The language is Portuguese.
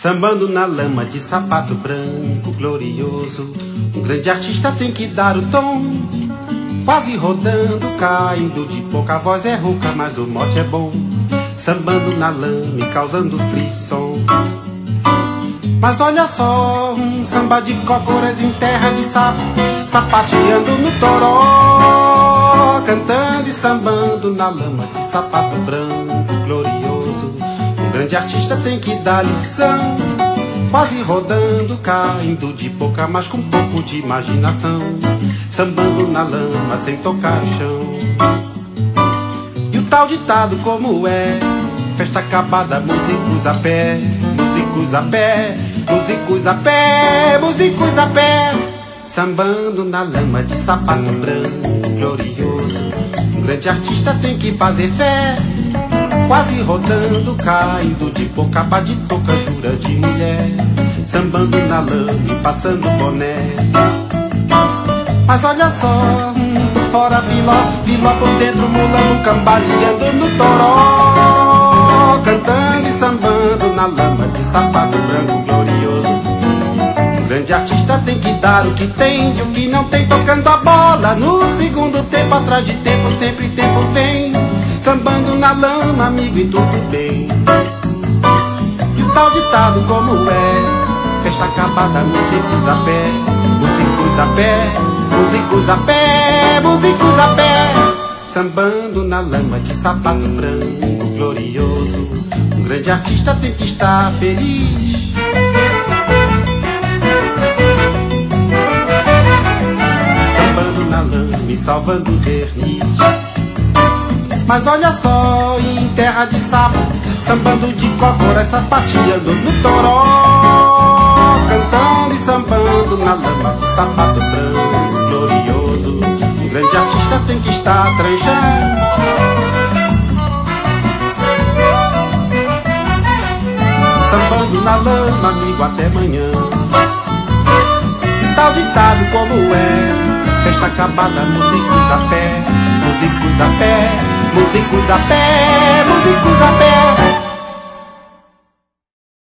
Sambando na lama de sapato branco glorioso, um grande artista tem que dar o tom. Quase rodando, caindo de pouca voz é rouca, mas o mote é bom. Sambando na lama e causando frisson. Mas olha só, um samba de cócoras em terra de sapo, sapateando no toró, cantando e sambando na lama de sapato branco glorioso. Um grande artista tem que dar lição, quase rodando, caindo de boca, mas com um pouco de imaginação, sambando na lama sem tocar o chão. E o tal ditado como é: festa acabada, músicos a pé, músicos a pé, músicos a pé, músicos a pé, sambando na lama de sapato branco glorioso. Um grande artista tem que fazer fé, quase rodando, caindo de boca, de toca, jura de mulher, sambando na lama e passando boné. Mas olha só, por fora viló por dentro, mulando, cambaleando no toró, cantando e sambando na lama de sapato branco glorioso. Um grande artista tem que dar o que tem e o que não tem, tocando a bola no segundo tempo, atrás de tempo, sempre tempo vem, sambando na lama, amigo, e tudo bem. E o tal ditado como é: festa acabada, músicos a pé, músicos a pé, músicos a pé, músicos a pé, sambando na lama de sapato branco glorioso. Um grande artista tem que estar feliz, sambando na lama e salvando o verniz. Mas olha só, em terra de sapo, sambando de cócoras, sapateando no toró, cantando e sambando na lama de sapato branco glorioso. Um grande artista tem que estar trejando, sambando na lama, amigo, até amanhã. E tal ditado como é: festa acabada, músicos a pé, músicos a pé, músicos a pé, músicos a pé,